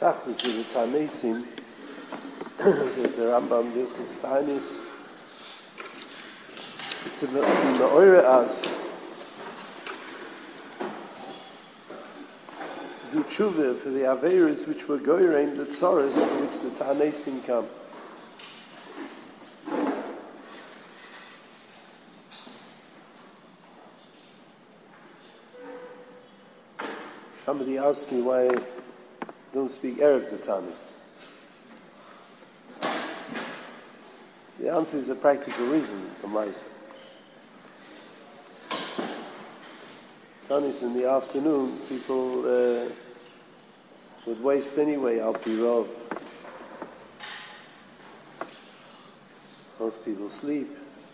Tachlis is the Tanesim, says the Rambam, Hilchos Tainis, is to Me'oire us, do tshuva for the Aveiros which were goyrein, the tzoros for which the Tanesim come. Somebody asked me why I don't speak Erev the Tanis. The answer is a practical reason for myself. Tanis in the afternoon, people would waste anyway, Al Pi Rov. Most people sleep.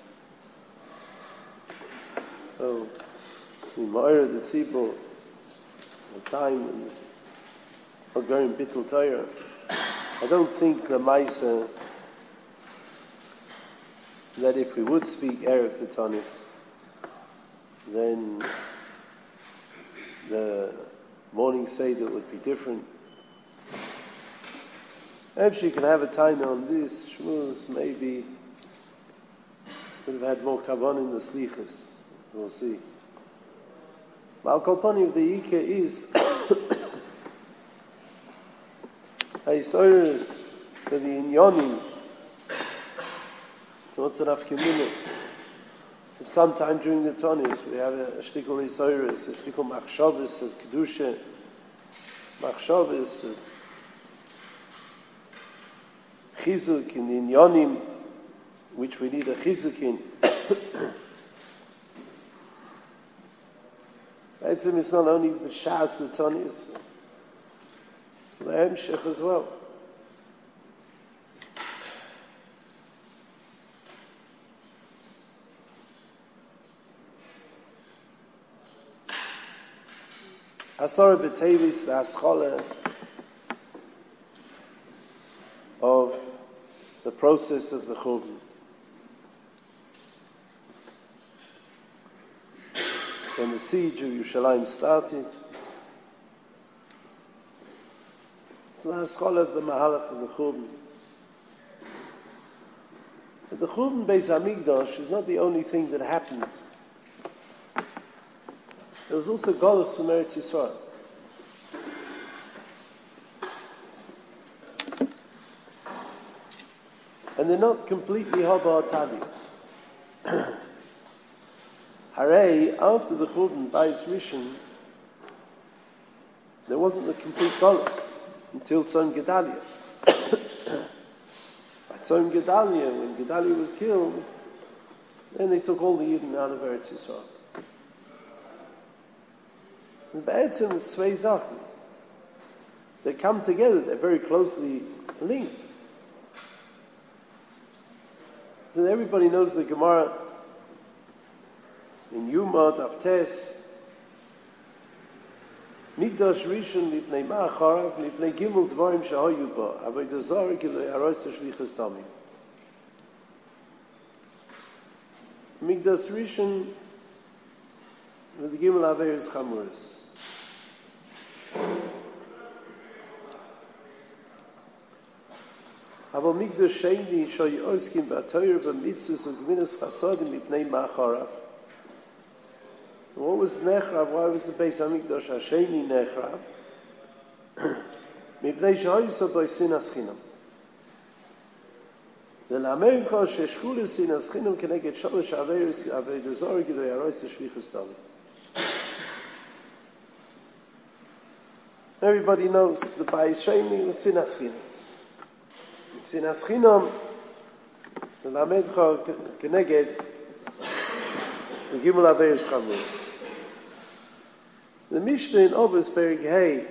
So, in Ma'ira the Tzibur, the time when we're going Bittul Torah, I don't think the Maisa that if we would speak Erev the Tanis, then the morning Seder would be different. If you can have a time on this, Shmuz maybe would have had more kavan in the slichas. We'll see. Al Kolpani of the Yikah is Haisoris for the Inyonim. So what's the Nafkimina? Sometime during the Tonis we have a shtikul Haisoris, a shtikul Machshavas, a Kedusha, Machshavas, Chizuk in the Inyonim, which we need a Chizuk in. It's not only the Shas, the Tonis, it's the Hemshech as well. Asar B'Tevis, the Haskalah of the process of the Churban. When the siege of Yerushalayim started, so the Haskalah of the Mahalach of the Churban. But the Churban Beis Hamikdash is not the only thing that happened. There was also Golus from Eretz Yisrael. And they're not completely Haba Tadi. Hooray, after the Churban Bais Rishon, there wasn't a complete Golus until Tzom Gedalia. By Tzom Gedalia, when Gedalia was killed, then they took all the Yidden out of Eretz Yisrael. And Ba'etzim is Tzvei Zachen. They come together, they're very closely linked. So everybody knows the Gemara in Yuma, Daftes, Mikdash Rishon Lipnei Ma'acharav Lipnei Gimel Dvarim Shahayu Ba Avodah Zarah Gilui Haros Shlichus Tamid. Mikdash Rishon with the Gimel Averis Chamuris. Aber Mikdash Sheni Shoy Oskim B'Torah B'Mitzvos U'Geminas Chasadim Lipnei Ma'acharav. What was Nechrav? Why was the Beis Hamikdash Hasheni Nechrav? Mipnei shehoysa bo sinas chinam. V'lameimcha sheshchulu sinas chinam keneged shalosh averos avodah zarah gilui haros shlichus tamid. Everybody knows the Beis Sheni was sinas chinam. Sinas chinam v'lameimcha keneged the gimel averos chamur. The Mishnah in Obus Perik Hey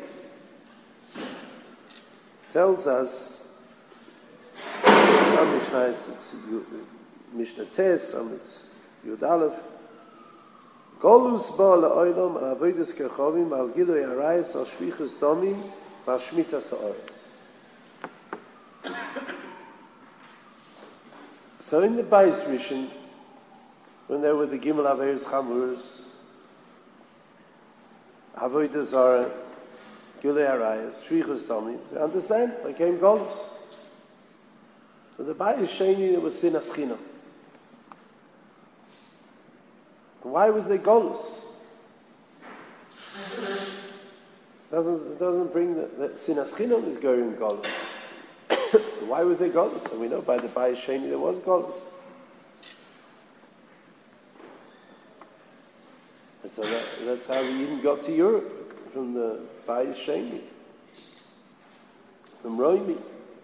tells us, some Mishnah it's Mishnah Tes, some it's Yud Aleph, Golus ba la'olam al avodas kechavim al gilui harayis al shvichus damim al shmitas ha'aretz. So in the Bais Rishon, when there were the Gimel Averos Chamuros, Avodah Zarah, Gilui Arayas, Shvichas Damim. So understand? They came Golus. So the Bayis Sheni, there was Sinas Chinam. Why was there Golus? It doesn't bring that Sinas Chinam is going Golus. Why was there Golus? And we know by the Bayis Sheni there was Golus. And so that's how we even got to Europe, from the Bayis Sheni, from Roimi.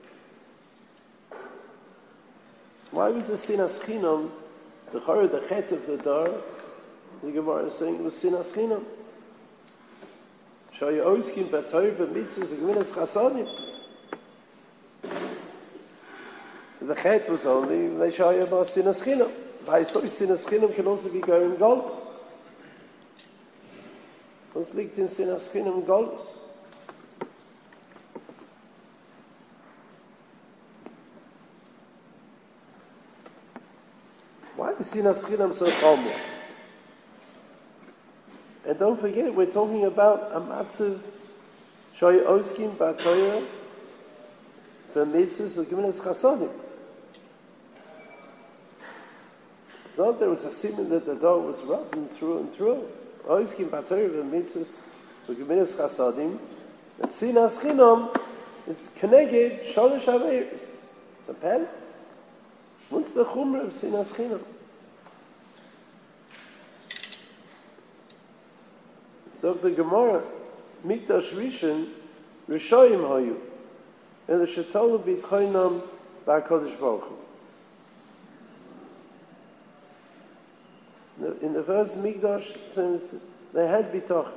Why was the Sinas Chinam, the Chet of the Dar, the Gemara is saying it was Sinas Chinam. Shoyu Oskim B'Torah B'Mitzvos Gemilas Chasadim. The Chet was only they show you about Sinas Chinam. By story, Sinas Chinam can also be going Golus. Was liegt in Sinas Chinam Golus? Why is Sinas Chinam so common? And don't forget, we're talking about a matzav shoyu oskim b'Torah b'mitzvos u'gemilas chasadim. So there was a simon that the dog was rubbing through and through. Oskim b'Torah b'mitzvos u'gemilas chasadim. And sinas chinam is connected shalosh aveiros. It's a pen. What's the chumrah of sinas chinam? So the Gemara, Mikdash Rishon, Rishoyim Hayu, and the Shetolu B'Tchoinam B'Kodesh Baruch Hu. In the first Mikdash, they had B'Tochen.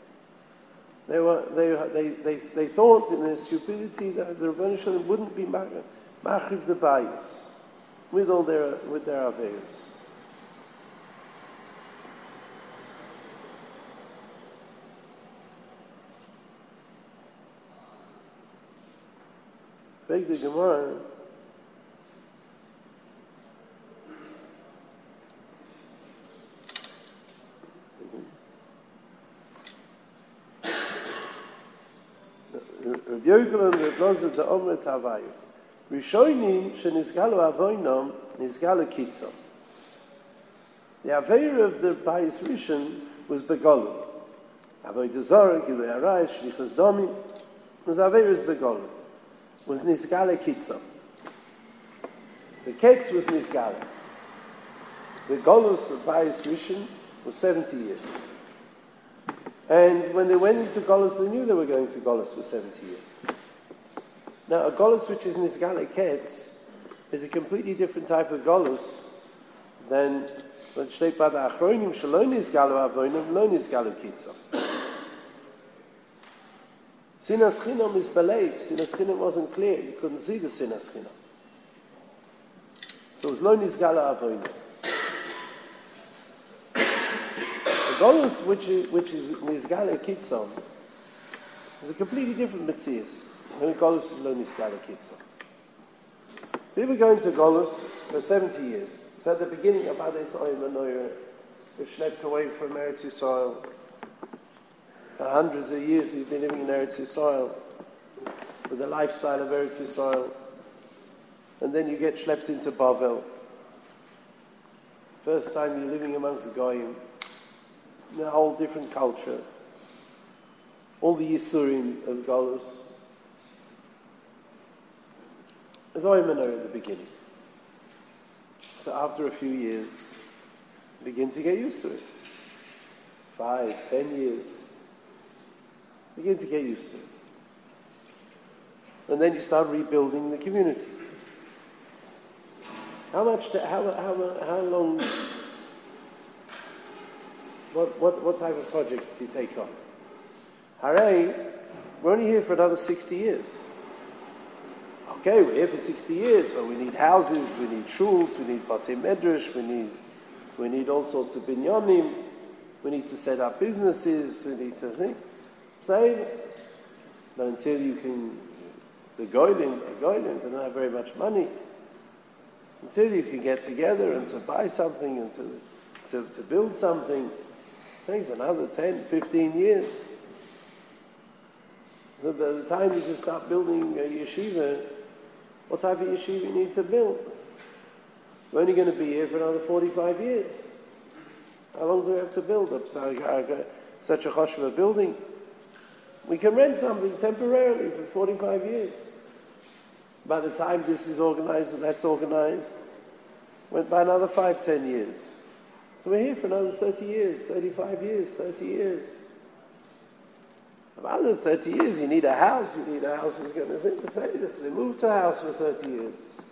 They thought in their stupidity that the Rebbeinu Shalom wouldn't be Machiv the Bayis with their Aveiros. Beg the Gemara. Rabbi Yochanan Rebbe the Omer Tavayu. Rishonim shenizgalu avoinam nizgalu kitzam. The Aveir of the Bayis Rishon was Begolu. Avodah Zarah, Gilui Arayos, Shvichas Damim, was Aveir's Begolu. Was Nizgala Kitzam. The Ketz was Nizgala. The Golus of Bayis Rishon was 70 years. And when they went into Golus, they knew they were going to Golus for 70 years. Now, a Golus which is Nizgala Ketz is a completely different type of Golus than when Shtei Bad Achronim Shelo Nizgalu Avonim Lo Nizgalu Kitzam. Sinas Chinam is believed. Sinas Chinam wasn't clear. You couldn't see the Sinas Chinam. So it was Lo Nizgala Avonim. The Golus which is Nizgala Kitzam is a completely different Metzias. And the Golus is Lo Nizgala Kitzam. People going to Golus for 70 years. So at the beginning of Adetz Oyim Anoyer, they schlepped away from Eretz Yisrael. For hundreds of years he's been living in Eretz Yisrael with the lifestyle of Eretz Yisrael. And then you get schlepped into Bavel. First time you're living amongst Goyim, in a whole different culture. All the Yisurim of Golus. It's Oymanor at the beginning. So after a few years, you begin to get used to it. 5, 10 years. Begin to get used to it. And then you start rebuilding the community. How long, what type of projects do you take on? Hooray, we're only here for another 60 years. Okay, we're here for 60 years, but we need houses, we need shuls, we need batei medrash, we need all sorts of binyanim, we need to set up businesses, we need to think. Say, but until you can, the goyim, they don't have very much money. Until you can get together and to buy something and to build something, it takes another 10, 15 years. So by the time you can start building a yeshiva, what type of yeshiva you need to build? We're only going to be here for another 45 years. How long do we have to build up such a choshva building? We can rent something temporarily for 45 years. By the time this is organized and that's organized, went by another 5-10 years. So we're here for another 30 years, 35 years, 30 years. About another 30 years, you need a house. You need a house is going to say this. They moved to a house for 30 years.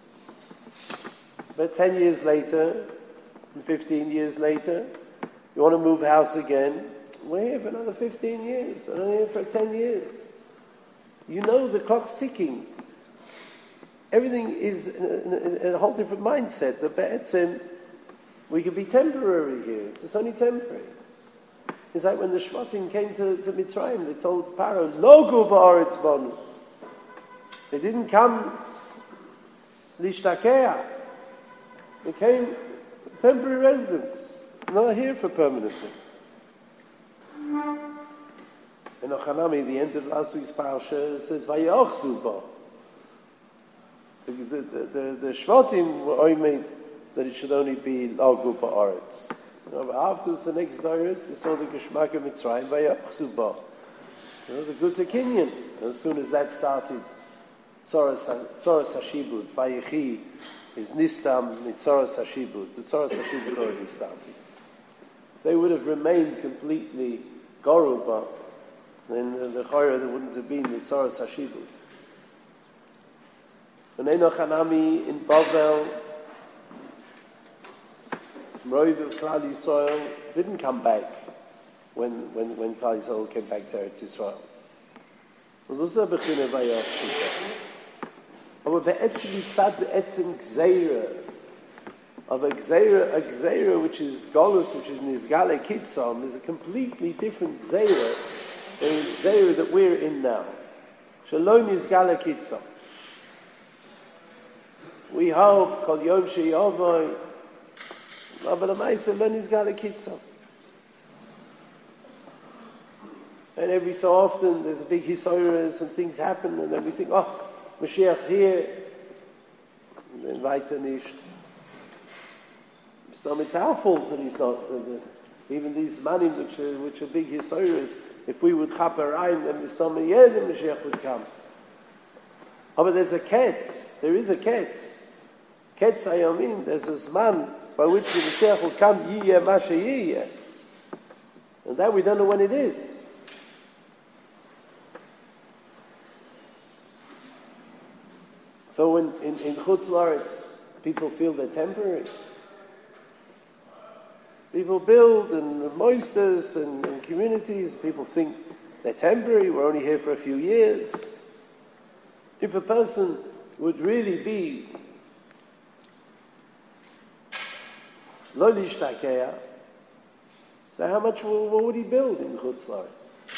But 10 years later, 15 years later, you want to move house again, we're here for another 15 years, and we're here for 10 years. You know the clock's ticking. Everything is in a whole different mindset. The Be'etzim, we can be temporary here. It's only temporary. It's like when the Shvatim came to Mitzrayim, they told Paro, Logu ba'aretz banu. They didn't come lishtakea. They came temporary residents, not here for permanently. In Ochanami, the end of last week's parasha, says, Vayochzu ba. The Shvatim were oimed that it should only be Logu ba'aretz. But afterwards, the next Doris, they saw the Geshmak of Mitzrayim, Vayochzu ba. The Guta Kinyan. As soon as that started, Tzoras HaShibud, Vayechi, is Nistam Mitzoras HaShibud. The Tzoras HaShibud already started. They would have remained completely Goruba, then the Chayra there wouldn't have been Mitzoras HaShibud. And Enoch Hanami in Bavel, Roiv of Klal Yisrael didn't come back when Klal Yisrael came back to Eretz Yisrael. It was also a Bechina Vayoch. Aber be'etzim mitzad be'etzim gzeira, of a gzeira which is Golus, which is Nizgale Kitzam, is a completely different gzeira than the gzeira that we're in now. Shalom Nizgale Kitzam. We hope, Kol Yom She'yavoy, but the Maisa Lo Nizgale Kitzam. And every so often there's a big hisoras and things happen and then we think, oh, Mashiach's here, and then weiter nicht. It's our fault that he's not. Even these manim, which are big hisoras, if we would chaper rein, then the Mashiach would come. Oh, but there's a ketz. There is a ketz. Ketz hayamin. There's a zman by which the Mashiach will come. Yiyeh masha yiyeh, and that we don't know when it is. So when in Chutz La'aretz, people feel they're temporary. People build and moisters and communities. People think they're temporary. We're only here for a few years. If a person would really be lo lishtakeya, so how much what would he build in Chutz La'aretz?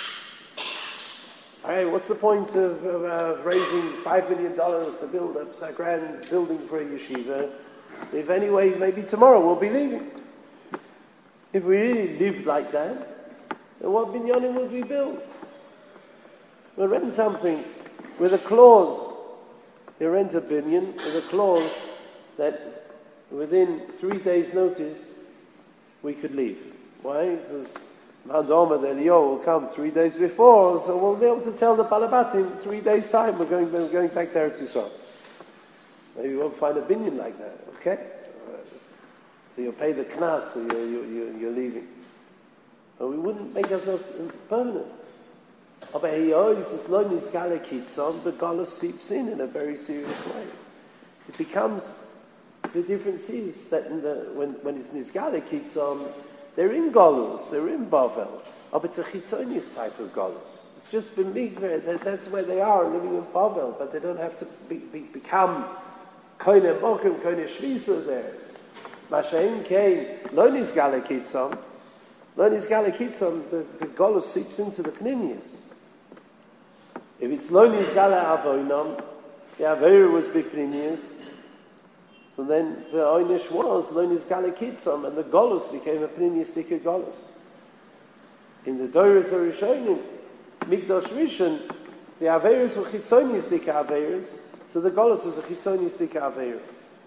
All right, what's the point of raising $5 million to build a grand building for a yeshiva? If anyway, maybe tomorrow we'll be leaving. If we really lived like that, then what binyanim would we build? We'll rent something with a clause. You rent a binyan with a clause that within 3 days' notice we could leave. Why? Because Hadoma, the Eliyahu will come 3 days before, so we'll be able to tell the Balabatim 3 days' time we're going back to Eretz Yisrael. Maybe you won't find a binyan like that, okay? So you'll pay the knas, so you're leaving. But we wouldn't make ourselves permanent. But he always says, "Lo nizgale kitzam," the galus seeps in a very serious way. It becomes the difference is that when it's nizgale kitzam, they're in galus, they're in Bavel. But it's a chitzonius type of galus. It's just been that's where they are living in Bavel, but they don't have to become koine bochum, koine shvisa there. Mashaim came, lo nizgale kitzam. Lo nizgale kitzam, the galus seeps into the pnimius. If it's lo nizgale avoinam, the avera was big pnimius. So then the oynish was lo nizgale kitzam, and the galus became a pnimiustic galus. In the Doros Rishonim, Mikdash Rishon, The Averis were Chitzonius Dika Averis, so the Golus was a Chitzonius Dika Averis.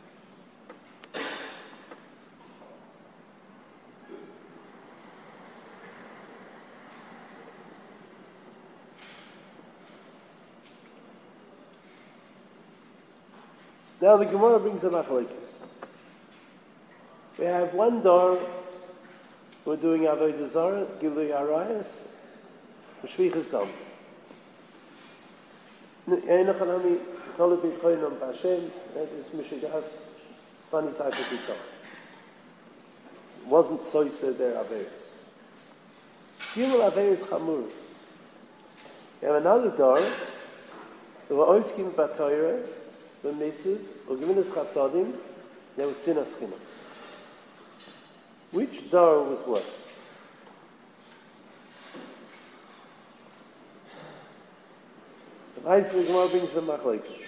Now the Gemara brings a machlokes. We have one door, we're doing Avodah Zarah, Gilui Arayas, Shvichas Dam. Einachanami, Tolabit Choinam Bashem, that is Mishigas, it's funny type of people. Wasn't so said there Averis. Gimel Averis Chamur. We have another door, there were Oiskim Batoyre, the mitzvahs, or given us chasadim, there was sinas chinam. Which door was worse? The Vaisli Gemara brings the machlokes.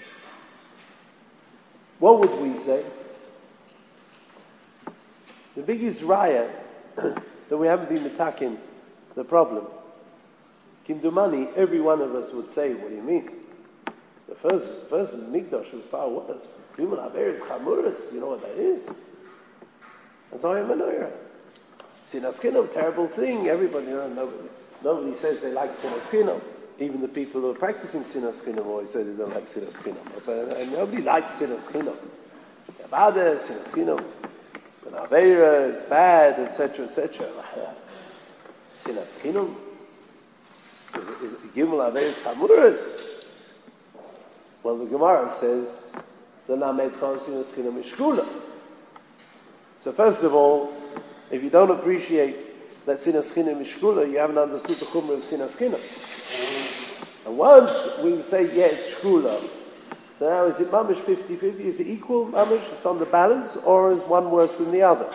What would we say? The biggest raya that we haven't been attacking the problem. Kimdumani, every one of us would say, what do you mean? The first Mikdash was far worse. Human Averis Chamuris, you know what that is? That's all I'm a Menorah. Sinas Chinam, terrible thing. Everybody, nobody says they like Sinas Chinam. Even the people who are practicing Sinas Chinam always say they don't like Sinas Chinam. But nobody likes Sinas Chinam. Yavada, Sinas Chinam, it's an Avera, it's bad, etc., etc. Sinas Chinam is Gimel Averis Chamuris. Well, the Gemara says the Lamed Khan Sinas Chinam Mishkula. So first of all, if you don't appreciate that Sinas Chinam Mishkula, you haven't understood the Chumrah of Sinas Chinam. And once we say, yeah, it's Shkula, so now is it Mamish 50-50? Is it equal Mamish? It's on the balance, or is one worse than the other?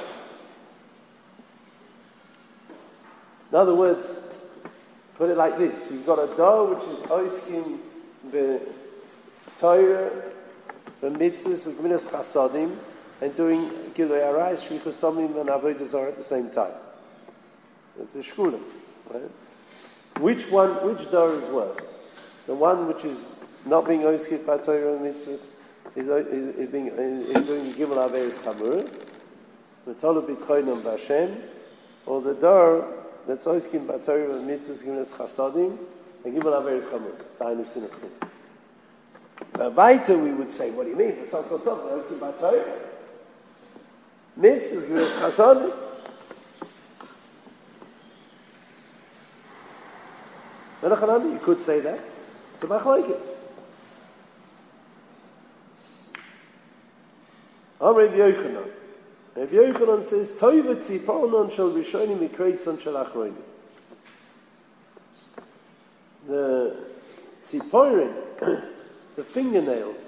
In other words, put it like this. You've got a dough which is Oiskim the Torah, the mitzvahs, the Geminas Chasadim, and doing Gilui Arayis, Shvichas Damim, and Avodah Zarah at the same time. It's a shkulim, right? Which door is worse? The one which is not being Oiskit by Torah and mitzvahs is doing Gimel Averis Chamuris, the Tolu B'Tchoinam B'Hashem, or the door that's Oiskit by Torah and mitzvahs, Geminas Chasadim, and Gimel Averis Chamuris, Ta'inu Sinas Chinam. Weiter, we would say, what do you mean? The Sal Kosov, the Oiskim B'Torah. Mitzvahs, Geminas Chasadim. You could say that. It's a machlokes. Rabbi Yochanan. Rabbi Yochanan says, Toiva tziponon shel rishonim mikreison shel achronim. The tziporin, the fingernails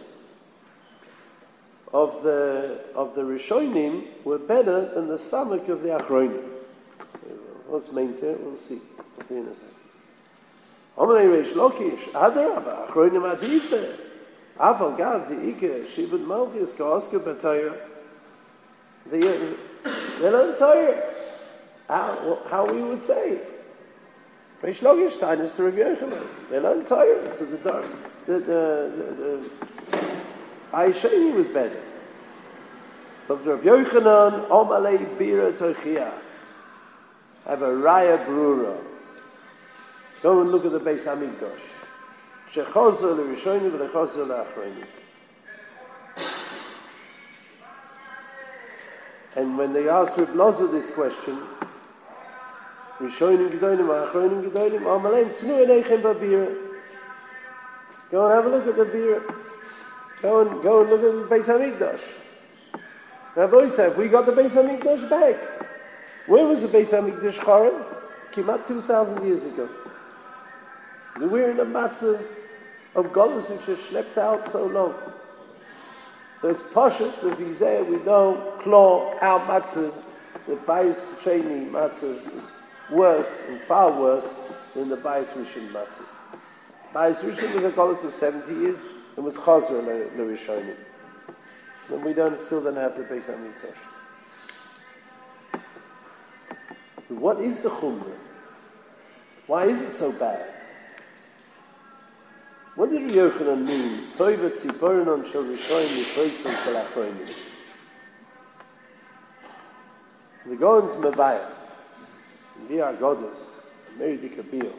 of the rishonim were better than the stomach of the achronim. What's maintained? We'll see. We'll see in a second. Omelei Reish Lakish, Adarabah, Achronim Adife, Aval Gav, the Ike, Shibud Malchus, Ka'oska B'Torah. They're not Torah. How we would say? Reish Lakish, Tainus to Rabbi Yochanan. They're not Torah. So the Aisheni was better. But Rabbi Yochanan, Omelei Bira Tochiach. Have a Raya Brura. Go and look at the Beis Hamikdash. Shechozer l'rishonim v'lechozer l'achronim. And when they asked Reb Loza this question, Rishonim gedolim, achronim gedolim, amalem tnu eneichem b'bira. Go and have a look at the bira. Go and look at the Beis Hamikdash. Rabbi said, we got the Beis Hamikdash back. Where was the Beis Hamikdash Charav? Came out 2,000 years ago. We're in a matzah of Golus which is schlepped out so long. So it's pashut, the vizeh, we don't claw our matzah. The Bais Sheni matzah is worse and far worse than the Bais Rishon matzah. Bais Rishon was a Golus of 70 years and was Chazra the Rishonim. And we still don't have the Beis Hamikdash. What is the Chumrah? Why is it so bad? What did Yochanan mean? Toiva tzipornon shel rishonim yichosim kol achronim. The Gaon's Mavaya, we are goddess, Mary Dikabir.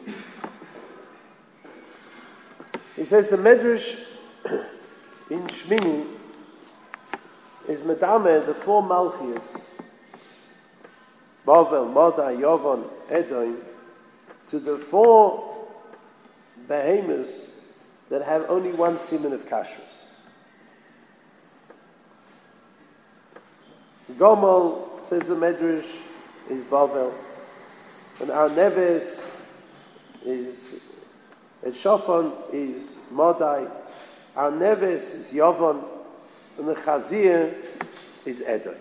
He says the Medrash in Shmini is Medame, the four Malchias, Bavel, Madai, Yavon, Edom, to the four behemoths that have only one siman of kashrus. Gomel, says the Medrash, is Bavel, and our Neves is Shofan is Madai, our Neves is Yavon, and the Chazir is Edom.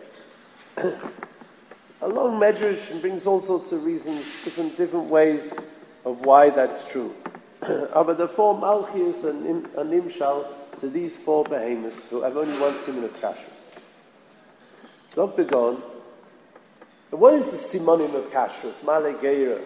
A long Medrash and brings all sorts of reasons, different ways of why that's true. But the four Malchias and Nimshal to these four behemoths who have only one siman of kashrus. Dr. Gon, what is the simonim of kashrus? Male Geira.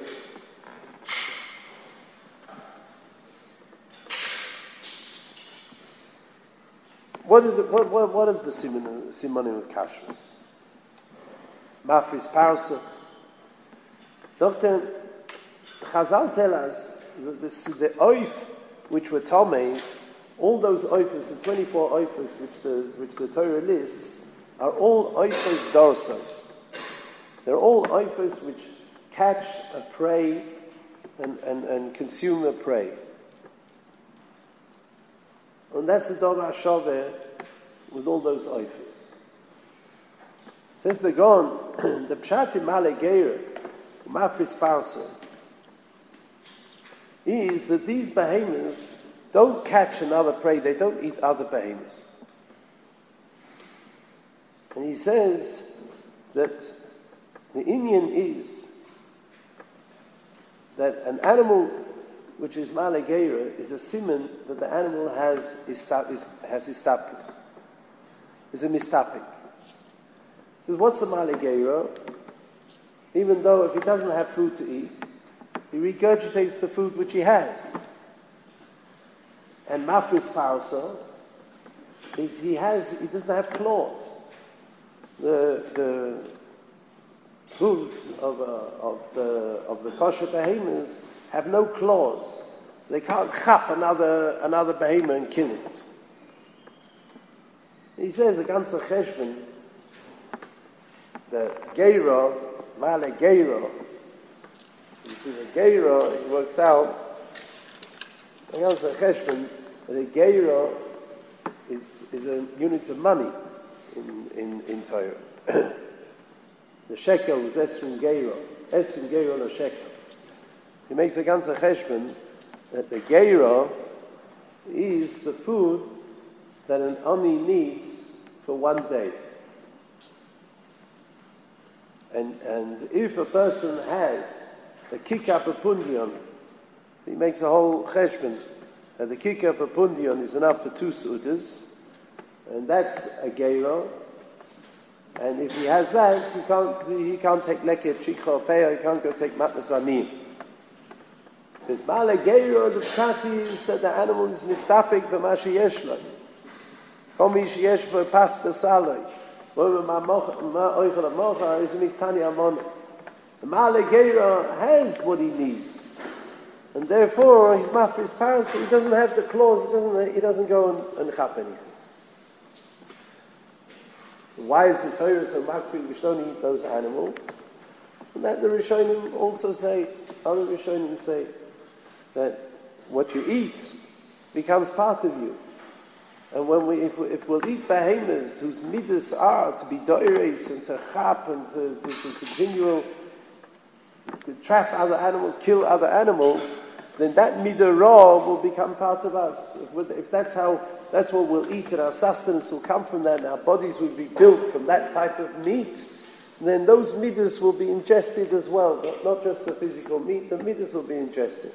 What is the simonim of kashrus? Mafris parsa. Doctor, Chazal tell us that the oif which were tomei, all those oifas, the 24 oifas which the Torah lists, are all oifas dorsos. They're all oifas which catch a prey and consume a prey. And that's the Dor HaShoveh with all those oifas. Says the Gon, the Pshat in Male Geira, Mafris Parsa, is that these behemoths don't catch another prey, they don't eat other behemoths. And he says that the Inyan is that an animal which is Male Geira is a siman that the animal has istapkus, is a mistapik. So what's the Male Geira? Even though if he doesn't have food to eat, he regurgitates the food which he has. And Mafris Parsa is he doesn't have claws. The food of the kosher behemoths have no claws. They can't chap another behemoth and kill it. He says a ganze cheshbon, the geira, Male Geira. He says a geira, it works out. A ganze cheshbon, that a geira is a unit of money in Torah. The shekel is esrim geira la shekel. He makes a ganze cheshbon that the geira is the food that an ani needs for one day. And if a person has a kikar papundion, he makes a whole cheshbon that the kikar papundion is enough for 2 sudas, and that's a geira. And if he has that, he can't take leket chikha or peah, he can't go take matnas anim. There's Male Geira, the pshat is that the animal is mistapik b'mashi yeshlo. Komish yeshvo pas b'saloi. Ma oichel amocha is a miktani amon. The Male Geira has what he needs. And therefore, his mafris paras, he doesn't have the claws, he doesn't go and chap anything. Why is the Torah so makpid? We don't eat those animals. And that the Rishonim also say, other Rishonim say, that what you eat becomes part of you. And if we'll eat behemoths whose midas are to be doires and to chap and to continue to trap other animals, kill other animals, then that midah ra will become part of us. If that's what we'll eat, and our sustenance will come from that, and our bodies will be built from that type of meat, then those midas will be ingested as well, not just the physical meat, the midas will be ingested.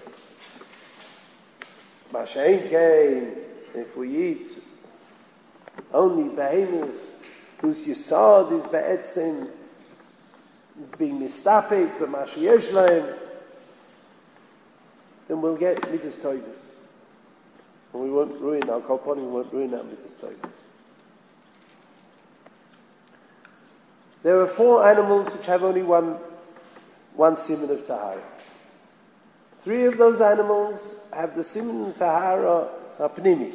Masha'en, if we eat only behemoths whose yisod is be'etzim being mistapik, b'mashi yeshleim, then we'll get midas toivus. And we won't ruin our Kolpon, we won't ruin our Midas Toivos. There are 4 animals which have only one siman of Tahara. 3 of those animals have the siman Tahara Apnimi.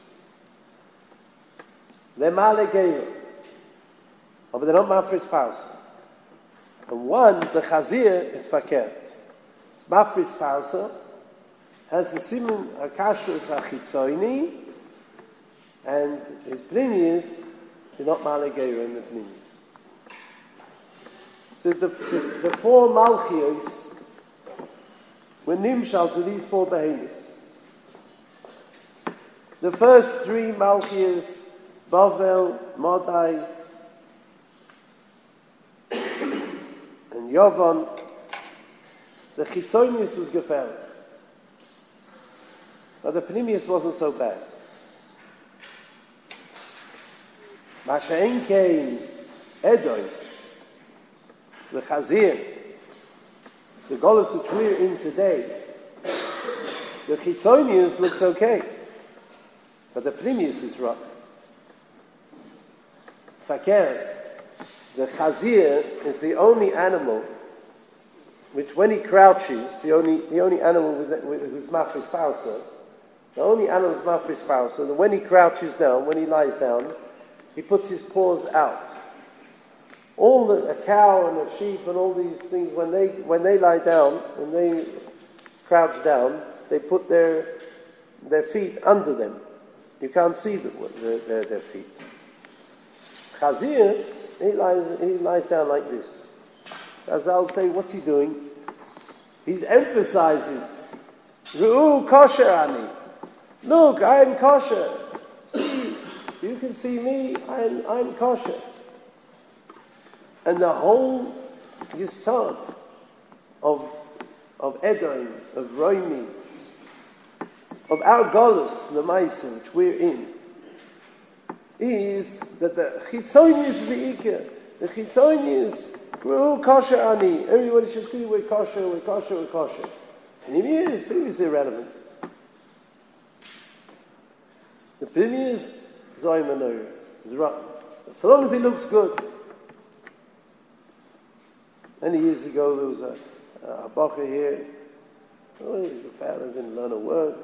They're Malegeir, but they're not Mafris Parsa. And one, the Chazir, is Fakert. It's Mafris Parsa, has the siman Akashrus Achitzoini, and his Pnimius is not Malegeir in the Pnimius. So the 4 Malchios were Nimshal to these 4 behemoths. The first 3 Malchios, Bavel, Modai, and Yovan, the Chitzonius was gefährlich. But the Pnimius wasn't so bad. Masha'en came Edom, the Chazir, the Golos which we're in today, the Chitzonius looks okay, but the Pnimius is rough. Fakir, the Chazir is the only animal which, when he crouches, the only animal whose mafris pausa, the only animal whose mafris pausa, and when he crouches down, when he lies down, he puts his paws out. A cow and a sheep and all these things, when they lie down, when they crouch down, they put their feet under them. You can't see their feet. Chazir, he lies down like this. As I'll say, what's he doing? He's emphasizing, Ru'u kosher ani. Look, I'm kosher. See, you can see me, I'm kosher. And the whole Yisod of Edom, of Roimi, of our Golus, the Maisa, which we're in, is that the Chitzonius is the Ikar. The Chitzonius, we're kosher ani. Everybody should see we're kosher, we're kosher, we're kosher. And Pnimius is irrelevant. The Pnimius, Zoy Manor, is rotten. So long as he looks good. Many years ago, there was a bacher here. The father didn't learn a word.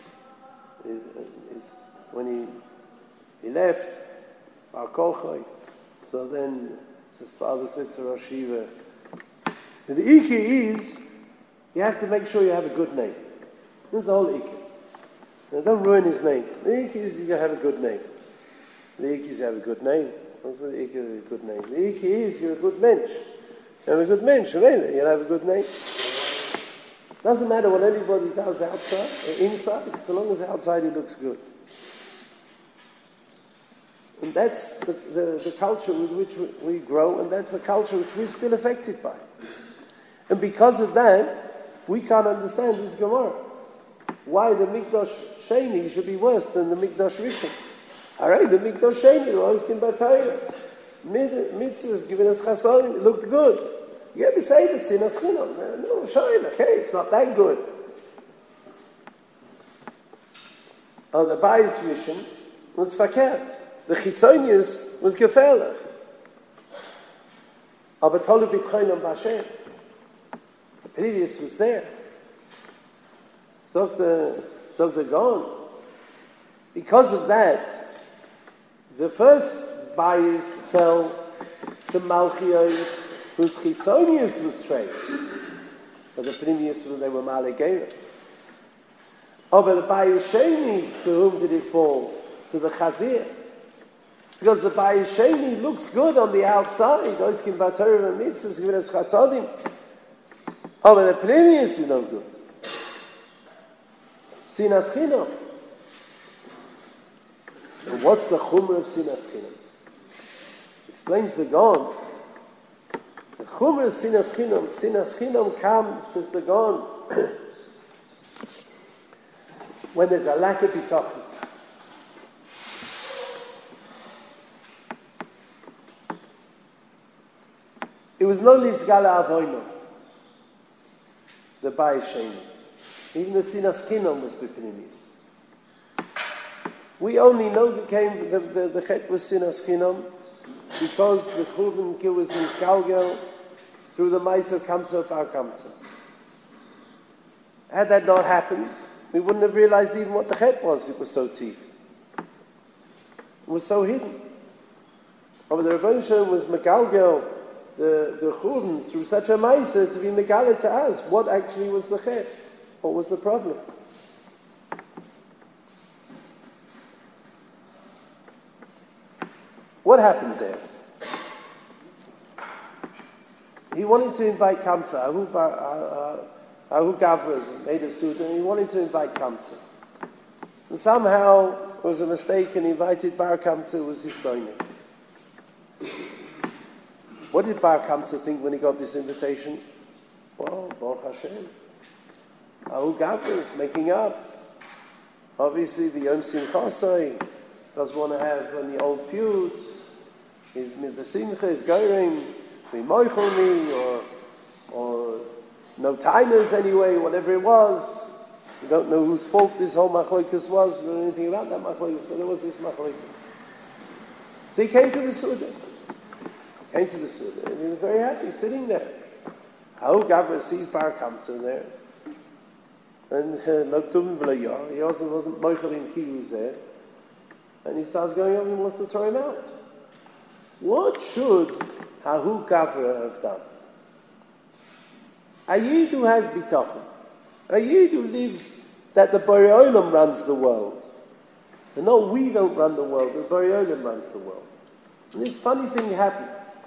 When he left, Bar Kolchai, so then his father said to Rosh Yeshiva, the Ikki is, you have to make sure you have a good name. This is the whole Ikki. Now, don't ruin his name. The Ikki is you have a good name. The Ikki is you have a good name. What's the Ikki is a good name? The Ikki is you're a good mensch. You have a good mensch, really. You'll have a good name. Doesn't matter what anybody does outside or inside, so long as outside he looks good. And that's the culture with which we grow, and that's the culture which we're still affected by. And because of that, we can't understand this Gemara. Why the Mikdash Sheni should be worse than the Mikdash Rishon. Alright, the Mikdash Sheni was in Batayra. Mitzvahs given us Chasadim, it looked good. You ever say the Sinas Chinam? No, Shine, okay, it's not that good. Oh, the Bayis Rishon was Fakert. The Chitzonius was gefährlich. Aber Tolu B'tchoinam B'Hashem. The previous was there. So the Gaon. Because of that, the first Bayis fell to Malchios, whose Chitzonius was trained. But the previous, they were Malegeira. But the Bayis Sheni, to whom did it fall? To the Chazir. Because the Bayis Sheni looks good on the outside. Oiskim B'Torah and Mitzvahs given as Chasadim. But the previous is no good. Sinas Chinam. And what's the Chumrah of Sinas Chinam? Explains the Gaon. The Chumrah of Sinas Chinam. Sinas Chinam comes, says the Gaon, when there's a lack of bitachon. It was no Lizgala Avoino, the Bayis Sheni. Even the Sinas Chinam was B'Pnimius. We only know the chet was sinas chinam because the churban was misgalgel through the Meiser Kamsa Bar Kamsa. Had that not happened, we wouldn't have realized even what the chet was. It was so deep. It was so hidden. But the Rebbeinu Shalom was megalgel the churban through such a Meiser to be megalgel to us. What actually was the chet? What was the problem? What happened there? He wanted to invite Kamsa. Ahu Gavra made a suit, and he wanted to invite Kamsa. And somehow it was a mistake, and he invited Bar Kamsa, who was his son. What did Bar Kamsa think when he got this invitation? Well, Baruch Hashem. Ahu Gavra is making up. Obviously, the Yom Simchasai doesn't want to have any old feuds. The Simcha is going, be moichel me, or no timers anyway, whatever it was. We don't know whose fault this whole machlokas was. We don't know anything about that machlokas, but there was this machlokas. So he came to the Suda. And he was very happy sitting there. How Gavra sees Bar Kamsa there. And he also wasn't moichel in ki who's there. And he starts going up and wants to throw him out. What should Hahu Gavra have done? A Yid who has bitachon, a Yid who lives that the Borei Olam runs the world. And no, we don't run the world, the Borei Olam runs the world. And this funny thing happened.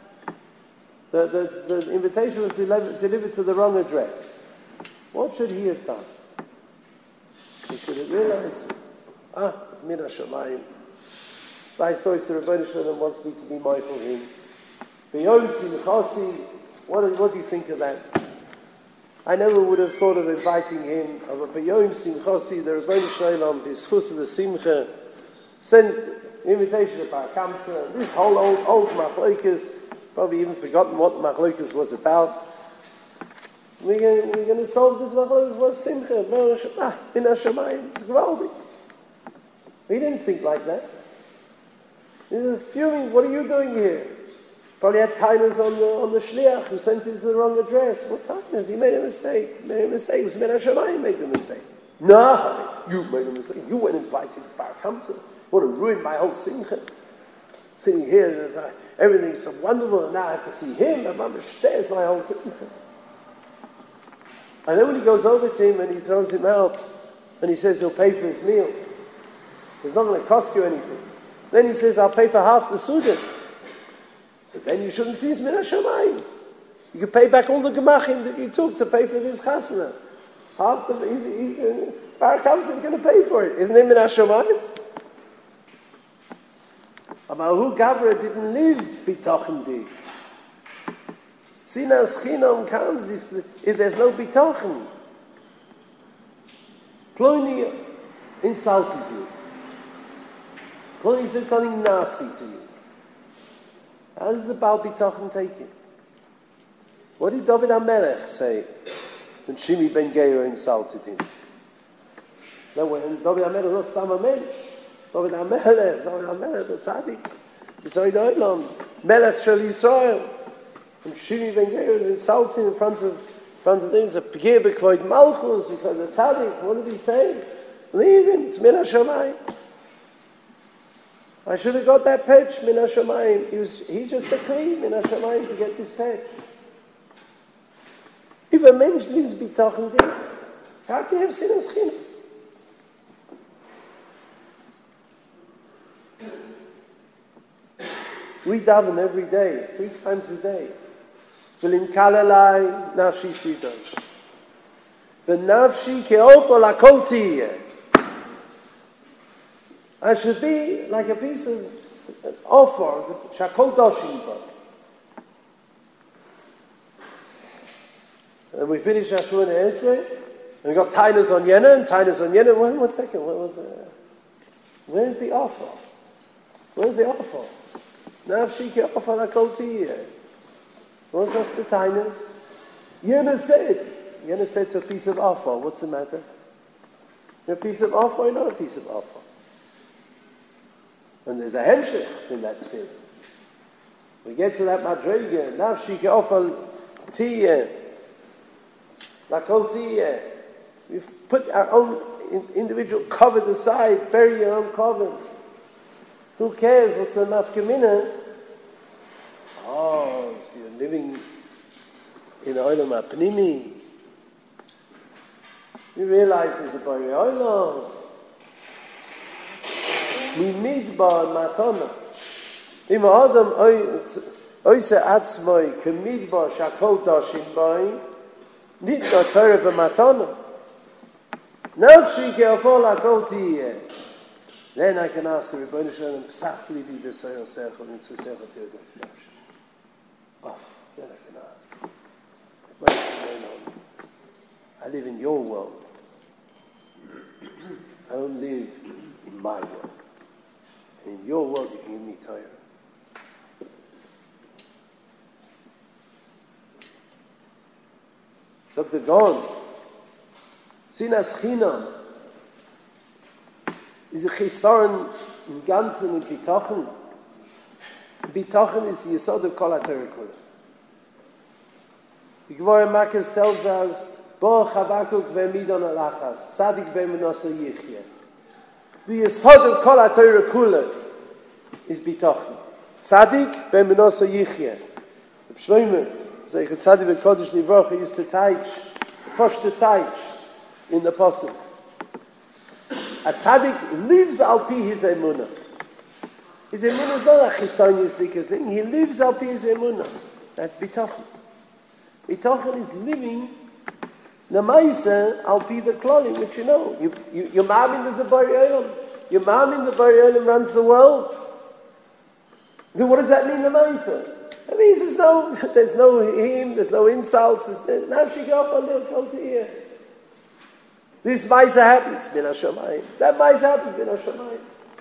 The invitation was delivered to the wrong address. What should he have done? He should have realized, it's Min HaShamayim. By stories, the Rebbeinu Shalom wants me to be mindful of him. B'yom Simchasi, what do you think of that? I never would have thought of inviting him. But B'yom Simchasi, the Rebbeinu Shalom, B'schus of the Simcha, sent an invitation to Bar Kamsa. This whole old machlokas, probably even forgotten what the machlokas was about. We're going to solve this machlokas. What's Simcha? Min HaShamayim, it's gewaldig. He didn't think like that. He was fuming. What are you doing here? Probably had tiners on the shliach who sent him to the wrong address. What tiners? He made a mistake. It was Min HaShamayim made the mistake. No, you made a mistake. You went and invited Bar Kamsa. What a ruin my whole simcha. Sitting here, everything's so wonderful, and now I have to see him. There's my whole simcha. And then when he goes over to him and he throws him out, and he says he'll pay for his meal. So it's not going to cost you anything. Then he says, I'll pay for half the Sudan. So then you shouldn't see his Min HaShamayim. You can pay back all the gemachim that you took to pay for this chasana. Half the Bar Kamsa is going to pay for it. Isn't it Min HaShamayim? Abahu Gavra didn't live bitachon di. Sinas chinam comes if there's no bitachon. Ploni insulted you. Ploni said something nasty to you. How does the Baal bitachon take it? What did David HaMelech say when Shimi ben Geir insulted him? No, when David HaMelech was Sama Mensch. David HaMelech, the tzaddik. Yisrael Olam, Melech Shel Yisrael. And Shimi ben Geir was insulting in front of them. It's a Pegir B'Kvoid Malchus, because the tzaddik, what did he say? Leave him, it's Min HaShamayim. I should have got that patch, Min HaShamayim. He's just a kli, Min HaShamayim, to get this patch. If a mensch lives bitachon din, how can you have sinas chinam? We daven every day, 3 times a day. V'lim kalalai nafshi sidon. V'nafshi ke'ofo lakol tiyeh. I should be like a piece of offer, the shakol doshim. And we finish Ashur and Esrei, and we got Tainas on Yena, and Tainas on Yena. One second, what was it? Where's the offer? Where's the offer? Nafshi ki offer lakol tiyeh. What's us the Tainas? Yena said to a piece of offer, what's the matter? A piece of offer or not a piece of offer? And there's a hemshech in that tefillah. We get to that madrega, nafshi ke'ofal tiyeh, lakol tiyeh. We've put our own individual covered aside, bury your own cover. Who cares what's the nafkamina? Oh, so you're living in olam hapnimi. You realize there's a bari olam. Mimidbar matana. Im adam oise atzmoi kemidbar shakol dashin bai nitna Torah b'matana. Nafshi ke'afol hakol tiyeh. Then I can ask the Rebbeinu Shalom, Psachli bi b'soyo sechel in tzusechel tiyodot. Oh, then I can ask. I live in your world. I don't live in my world. And in your world, you can give me Torah. So the Gon, Sinas Chinam, is a chisaron im Ganzen in Bitochen. Bitochen is the Yesod of Kol HaTorah Kula. The Gemara Makkos tells us, Bo Chavakuk ve'midon alachas, Tzadik ve'menasa yichye. The Yesod of Kol HaTorah Kula is Bitochen. Tzadik ve'menasa yichye. The Shlomo, Zeichet Tzadik ve'kodesh Nivrocha, used to teach, push the teach in the Pasuk. A tzaddik lives al pi his emunah. His emunah is not a chitzonius thing. He lives al pi his emunah. That's bitachon. Bitachon is living namaisa al pi the klolim, which you know. Your ma'amin is a bari olam. Your ma'amin, the bari olam, runs the world. Then what does that mean, namaisa? It means there's no him, there's no insults. Now she go up on the kol tiyeh. This Maisa happens, bin Hashamayim. That Maisa happens, bin Hashamayim.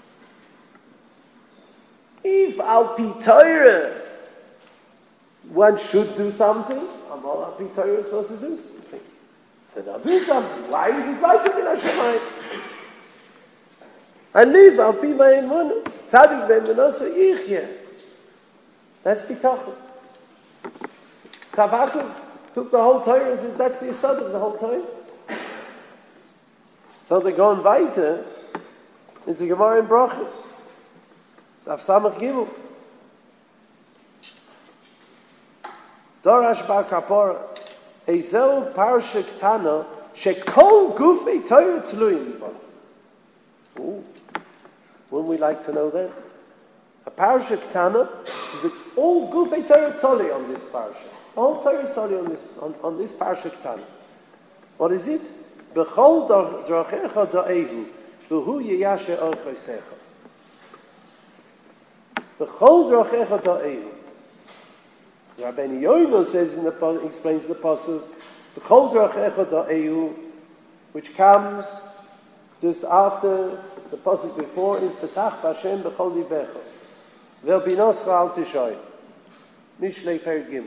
If Al Pi Torah, one should do something, Al Pi Torah is supposed to do something. So now do something. Why is this like bin Hashamayim? I live Al Pi Ma'emunah. Tzadik ve'menasa yichye. That's Bitachon. Chavakuk took the whole Torah and says, that's the Yesod of the whole Torah. So they're going weiter into Gemara in Brachos. Daf Samach Gimel. Dorash Bar Kapora. Ezel Parsha Ktana Shekol Gufei Torah Tzluim. Wouldn't we like to know that? A Parsha Ktana, all Gufei Torah Tzoli on this Parsha. All Torah Tzoli on this Parsha Ktana. What is it? B'chol drachecha da'ehu, v'hu yeyashe orchosecha. B'chol drachecha da'ehu. Rabbeinu Yoino says explains the pasuk, B'chol drachecha da'ehu, which comes just after the pasuk before is B'tach b'Hashem b'chol libecha. Ve'binoscha al tishoy. Mishlei Perek Gimel.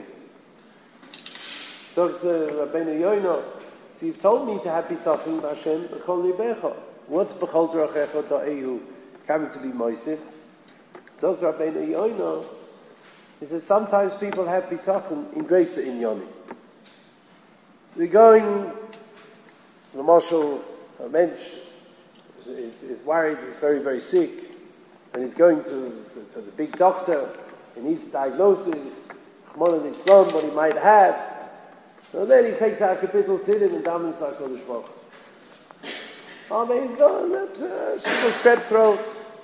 So Rabbeinu Yoino, so you've told me to have bitachon b'Hashem b'chol libecha. What's b'chol drachecha da'ehu coming to be moisif? So Rabbeinu Yoino, he said sometimes people have bitachon in Greisa Inyoni. They're going, the marshal, a mensch, is worried, he's very, very sick, and he's going to the big doctor, he needs diagnosis, Chmon Islam, what he might have. So then he takes out Kapitel Tilim and Daven HaKadosh Baruch Hu. Oh, but he's gone, simple strep throat.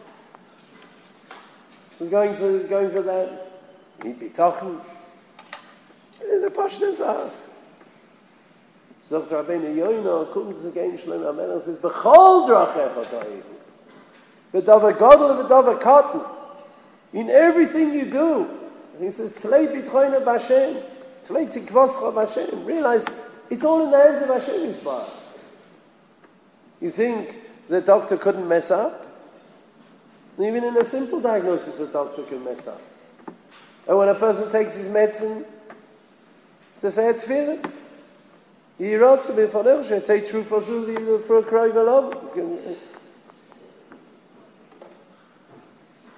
He's going for that. He'd be talking. The Pashtas are. So Rabbeinu Yoino, comes again, Shlomo HaMelech says, B'chol drachecha da'ihu. V'davar gadol v'davar katan. In everything you do. He says, Tlei b'tchoyna b'Hashem. Tlei tikvoscha b'Hashem. Realize, it's all in the hands of Hashem Yisbarach. You think the doctor couldn't mess up? Even in a simple diagnosis, a doctor can mess up. And when a person takes his medicine, it's to say a tefillah. He wrote to me for them, take true for a cry.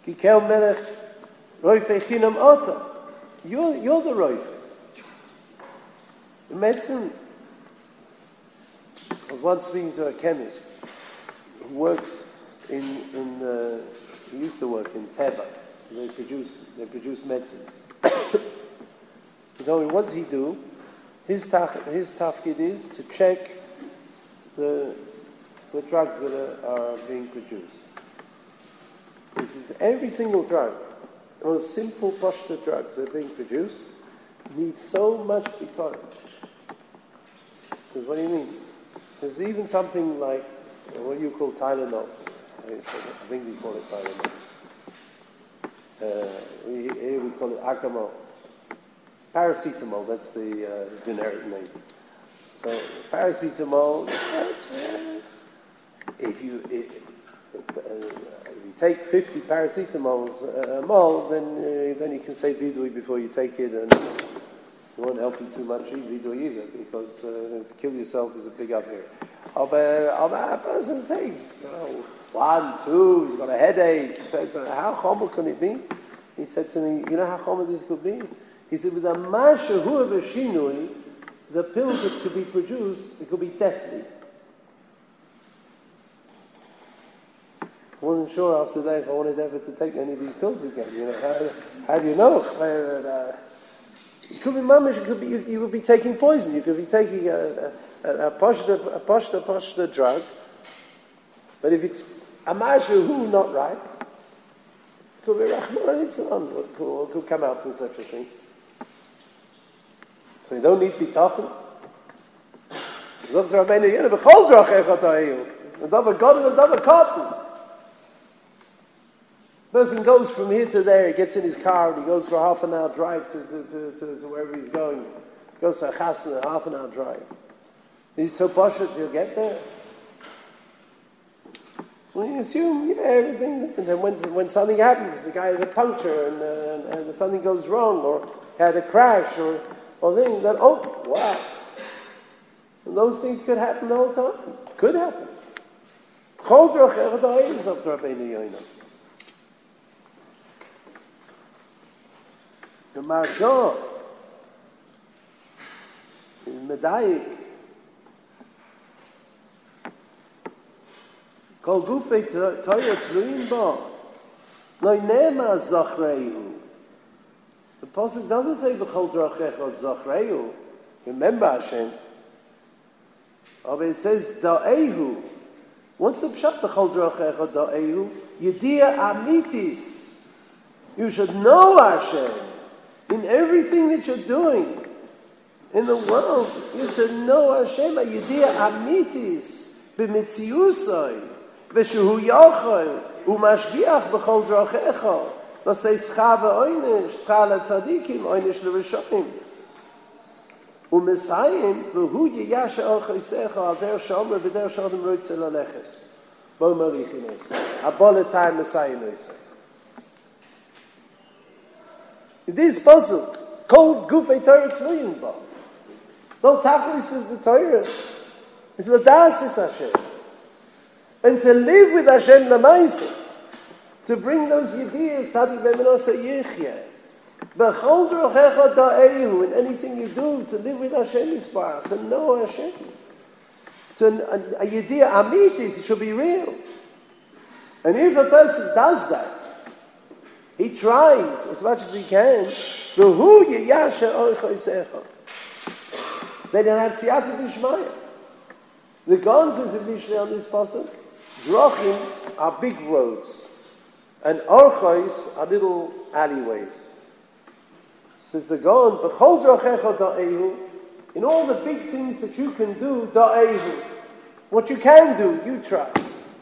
Kikel Melech Roife Chinam Ota. You're the Roife. The medicine. I was once speaking to a chemist who works in he used to work in Teva. They produce medicines. He told me, what's he do? His tafkid is to check the drugs that are being produced. Every single drug, the most simple pashta drugs that are being produced, need so much bikurim. Because what do you mean? There's even something like what you call Tylenol. I think we call it Tylenol. Here we call it Acamol. Paracetamol, that's the generic name. So paracetamol, if you take 50 paracetamols a mole, then you can say vidui before you take it, and it won't help you too much vidui either, because to kill yourself is a big affair. A person takes 1, 2, he's got a headache. How chomer can it be? He said to me, you know how chomer this could be? He said, with a masha hu of a shinui, the pills that could be produced, it could be deathly. I wasn't sure after that if I wanted ever to take any of these pills again. You know, how do you know? It could be mamish. It could be you would be taking poison. You could be taking a pashta drug. But if it's a masha hu not right, it could be Rahman Litzlan could come out from such a thing. So you don't need bitachon. Zok Rabbeinu Yonah b'chol drach echad ha'eyu. A davar god and a davar cotton. Person goes from here to there. He gets in his car and he goes for a half an hour drive to wherever he's going. Goes to a chasna, a half an hour drive. He's so poshut he'll get there. So you assume, everything. And then when something happens, the guy has a puncture and something goes wrong, or had a crash, or thing, then, oh, wow. And those things could happen all the time. Could happen. Chol drach echad ha'eyu, zok Rabbeinu Yonah. The Marsha, in Medayik, Kol gufei Torah tzluim bo, lo nema zachreu. The pasuk doesn't say b'chol drach echad zachreu. Remember Hashem. But it says da'ehu. What's the pshat b'chol drach echad da'ehu? Yedia amitis. You should know Hashem. In everything that you're doing in the world, you should know Hashem. Yedia amitis b'mitziusai v'shehu yachol u'mashgiach b'chol drachecha. Let's say schar v'oinish, schar l'tzadikim, oinish l'rishonim. U'mesayim v'hu yiyasha orchaisecha al der shomer v'der shodem roitze l'aleches. Bo marichin esay. Aboletai mesayim esay. This pasuk called Gufei Torah Tzvuyim Ba. No, Tachlis is the Torah. It's Ladas is Hashem. And to live with Hashem Lamaisa, to bring those Yediyas, Sadik Be'menasa Yichya, B'chol Drochecha Da'ehu, in anything you do, to live with Hashem Yisparach, to know Hashem. To a Yediyah Amitis, it should be real. And if a person does that, he tries as much as he can. Then he'll have siyata d'shmaya. The Gaon says in Mishnah on this pasuk, drachim are big roads, and orchos are little alleyways. Says the Gaon, b'chol drachecha da'ehu, in all the big things that you can do, da'ehu. What you can do, you try.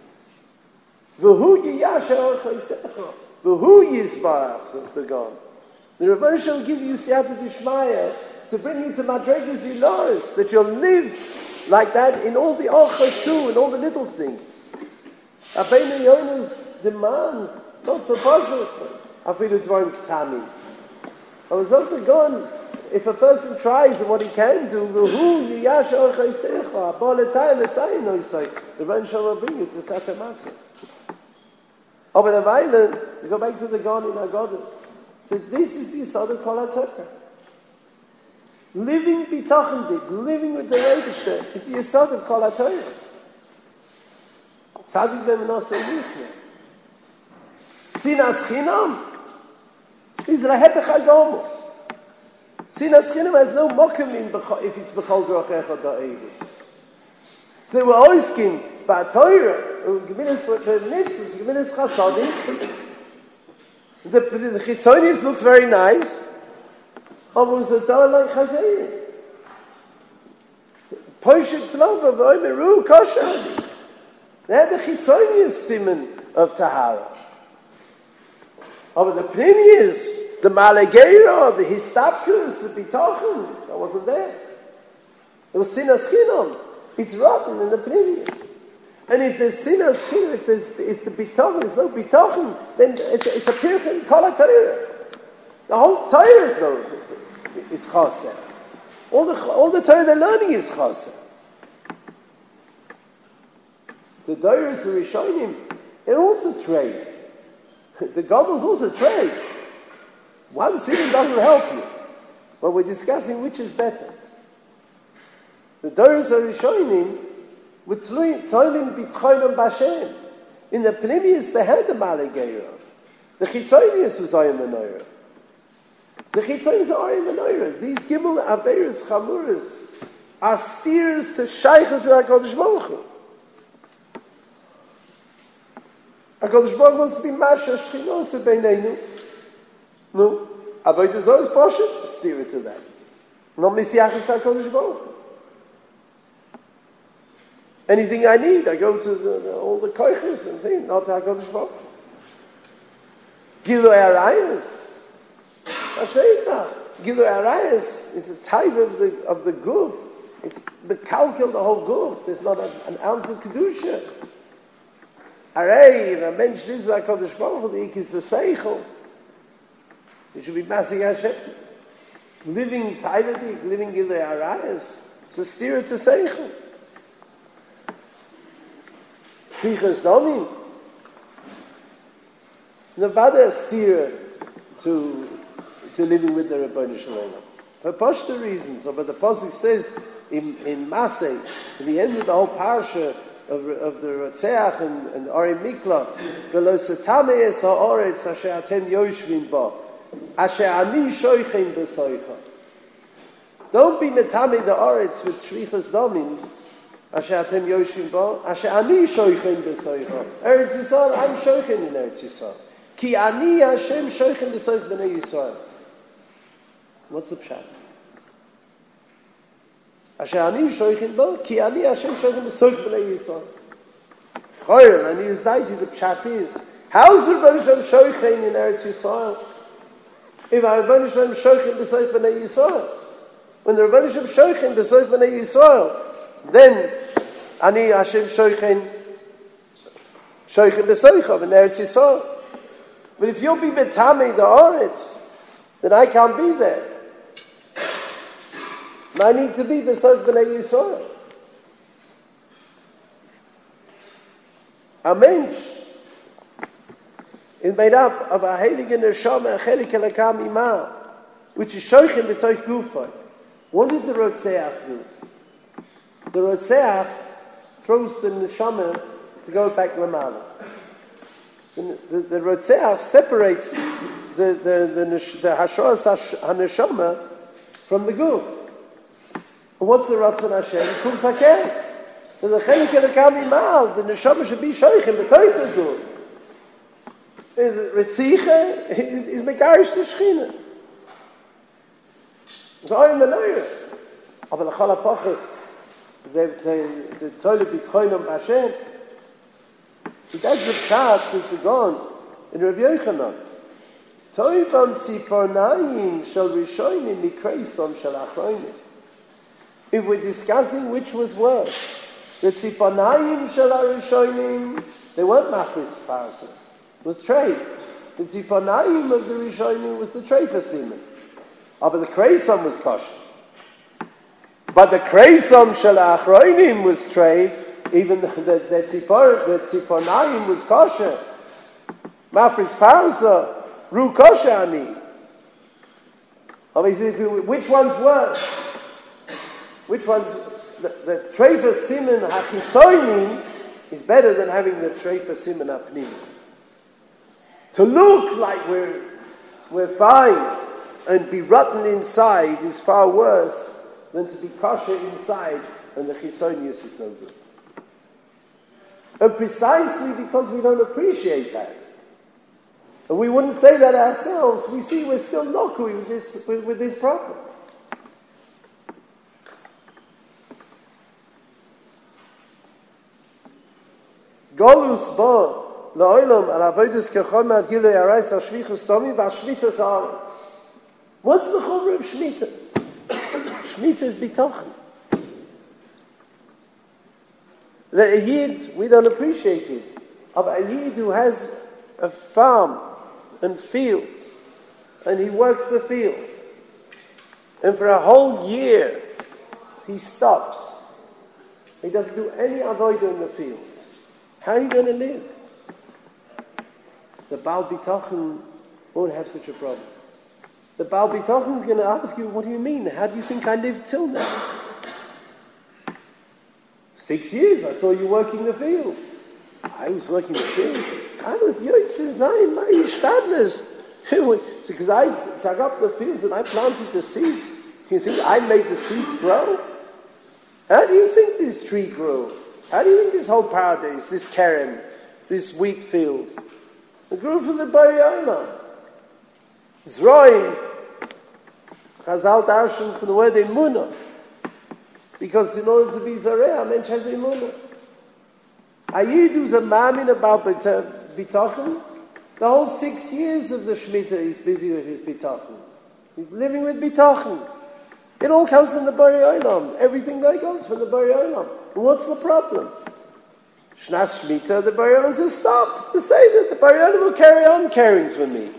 V'hu yiyasha orchosecha. Who Yisbarach, says the God. The Rebbeinu shall give you siyata d'shmaya to bring you to madregas ilaris, that you'll live like that in all the orchos too, in all the little things. Rabbeinu Yonah's demand, not so partial. Afilu dvarim k'tanim. I was of the God. If a person tries what he can do, who yiyash orchaisecha, ba'aletayim esayin oisay, the Rebbeinu shall bring you to Sata Matzah. Aber the Weile, we go back to the Garden in Agodas. So this is the Yisod of Kol HaTorah. Living bitachendik, living with the Rebishter, is the Yisod of Kol HaTorah. Tzadik b'menosei nichya. Sinas Chinam is Lahepech HaGomo. Sinas Chinam has no mokum in if it's B'chol Drach Echad Ha'evid. So they were asking, Ba'Torah, Geminis Mitzvahs, Geminis Chasadim, the Chitzonis looks very nice, but it was a door like Chazayim. Poshut Tzlova, V'oimeru, Kosher. They had the Chitzonis Siman of Tahara. But the Pnimius, the Malageira, the Histapkus, the Bitachon, that wasn't there. It was Sinas Chinam. It's rotten in the Pnimius. And if there's Sinas Chinam, if the Bitachon is no Bitachon, then it's a Pirchen Kol HaTorah. The whole Torah is Chasser. All the Torah they're learning is Chasser. The Doros, the Rishonim, they're also trade. The Gobbels also trade. One sin doesn't help you. But we're discussing which is better. The Doros are Rishonim with Toilim B'Tcholim B'Shem. In the Pnimius, they had the Malageira. The Chitzonius was Ayim Menorah. The Chitzonius are Ayim Menorah. These Gimel Averis Chamuras are steers to Shaychus HaKadosh Baruch Hu. HaKadosh Baruch Hu wants to be Masha Shchinos Beineinu. No. Avodah Zarah is Pasha, steer it to that. Not Mesiachas HaKadosh Baruch Hu. Anything I need, I go to all the koiches and things, not to HaKadosh Baruch Hu. Gilui Arayas. Gilui Arayas is a type of the guf. It's the kalkel, the whole guf. There's not an ounce of kedusha. Array, if a mensch lives like HaKadosh Baruch Hu, the ik is the seichel. He should be massing Hashem. Living taivadik, living Gilui Arayas. It's a steer to seichel. Shvichas Damim. Nevada steer to living with the Rebbeinu Shalom. For Pashto reasons, but the Pasuk says in Masei, in the end of the whole parsha of the Rotzeach and Ari Miklat, V'lo satame es ha'oretz asher atem yoshvim ba, asher ani shoichem b'soicha. Don't be metame the oretz with Shvichas Damim, asher atem yoshvim ba, asher ani shoichem b'soicha. Eretz Yisrael, I'm shoichem in Eretz Yisrael. Ki ani Hashem shoichem b'soich b'nei Yisrael. What's the pshat? Asher ani shoichem ba, ki ani Hashem shoichem b'soich b'nei Yisrael. Choyr, and he is daiti, the pshat is, how is the Rebbeinu Shalom shoichem in Eretz Yisrael? If the Rebbeinu Shalom shoichem b'soich b'nei Yisrael, when the Rebbeinu Shalom shoichem b'soich b'nei Yisrael, then ani Hashem shoichem b'soicha in Eretz Yisrael. But if you'll be betame the oretz, then I can't be there. And I need to be b'soich b'nei Yisrael. A mensch is made up of a heilige neshama, a chelik elokam ima, which is shoichem b'soich gufay. What does the Rotzeach do? The Rotzeach throws the neshama to go back lamala. The Rotzeach separates the hashras haneshama from the guf. And what's the Ratzon Hashem? Kum fakeh. So the chelik elokam imal, the neshama should be shoichem b'toich the guf. Ritzicha is megarish the shechina. It's all in the Neurah. Aber the Chol HaPachas, the toilet b'tchoinam Hashem, that's the pshat since the gone in Rav Yochanan. Toivam tzipornayim shel rishonim mikreisom shel achronim. If we're discussing which was worse, the tzipornayim shel rishonim, they weren't machris parsa. It was trade. The tzipornayim of the rishonim was the trade for siman. But the kreisam was kosher. But the kreisam shel achronim was treif, even the tzipornayim was kosher. Mafris Parsa, Ru Kosher Ani. Obviously, which one's worse? Which one's the Treifa Simen HaChisoini is better than having the Treifa Simen HaPnimi. To look like we're fine and be rotten inside is far worse than to be kosher inside and the Chisonius is no good. And precisely because we don't appreciate that. And we wouldn't say that ourselves. We see we're still nokui with this problem. Golus bo la'olam al avodas kechol mad gilei arais al shvichus tomi v'ashmita za'aretz. What's the chumrah of shmita? Shmita is bitochen. The Yid, we don't appreciate it. Of a Yid who has a farm and fields, and he works the fields, and for a whole year he stops. He doesn't do any avodah in the fields. How are you going to live? The Baal B'tachon won't have such a problem. The Baal B'tachon is going to ask you, what do you mean? How do you think I lived till now? 6 years, I saw you working the fields. I was working the fields. I was Yotzei Zayin, my Ishtadlis. Because I dug up the fields and I planted the seeds. You think I made the seeds grow? How do you think this tree grew? How do you think this whole paradise, this Kerem, this wheat field? It grew from the Bari Olam. Zroim, Chazal Darshan from the word Emunah. Because in order to be Zareh, a mensch has Emunah. A Yid who's a mamin about B'tachon, the whole 6 years of the Shemitah he's busy with his B'tachon. He's living with B'tachon. It all comes from the Bari Olam. Everything that goes from the Bari Olam. And what's the problem? Shnas Shemitah, the Bari Olam says, stop. To say that the Bari Olam will carry on caring for me.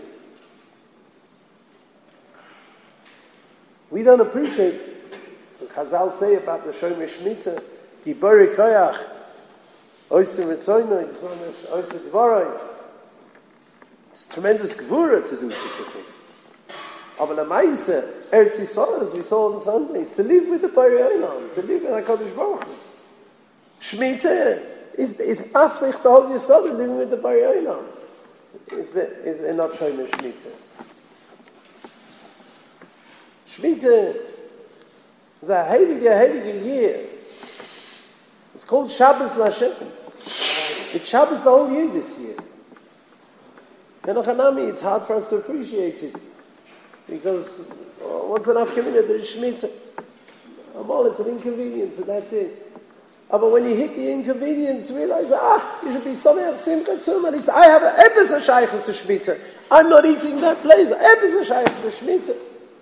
We don't appreciate what Chazal say about the Shomer Shemitah. Gibori Koyach, Oisem Ritzoyno, Oisem Dvoroi. It's tremendous gvura to do such a thing. But the Maisa, Eretz Yisrael, as we saw on Sundays, to live with the Bari Olam, to live in HaKadosh Baruch Hu. Shemitah is mafrich the whole Yisrael living with the Bari Olam. If they're not showing the Shemitah. Shemitah is a heilige year. It's called Shabbos Lashem. It's Shabbos the whole year this year. And it's hard for us to appreciate it. Because what's the nafkamina? There is Shemitah. It's an inconvenience and that's it. But when you hit the inconvenience, realize, you should be Sameach Simcha Tzum. At least I have an epis of Shaychus to Shemitah. I'm not eating that place. Epis of Shaychus to Shemitah.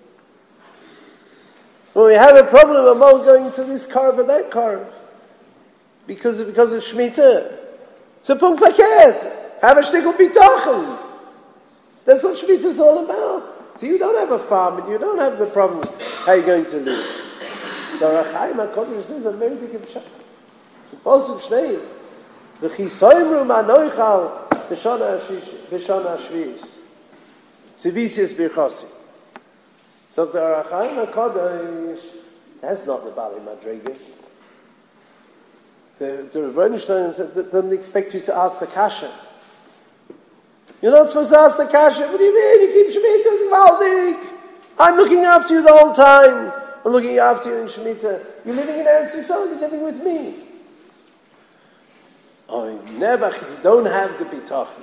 When we have a problem, I'm all going to this carve or that carve. Because of Shemitah. So punk paket. Have a shtickle b'tachon. That's what Shemitah is all about. So you don't have a farm and you don't have the problems. How are you going to live? The Rachaim HaKodesh says a very big pshat. The Pasuk Shnei. V'chisoimru ma'noichal b'shana Shvius. Tzivisius b'chosi. So the Rachaim HaKodesh, that's not the Bali Madriga. The Rebbeinu Shalom doesn't expect you to ask the kasha. You're not supposed to ask the kasha. What do you mean? You keep Shemitah Valdik. I'm looking after you the whole time. I'm looking after you in Shemitah. You're living in Eretz Yisrael. You're living with me. Never. You don't have the bitachon.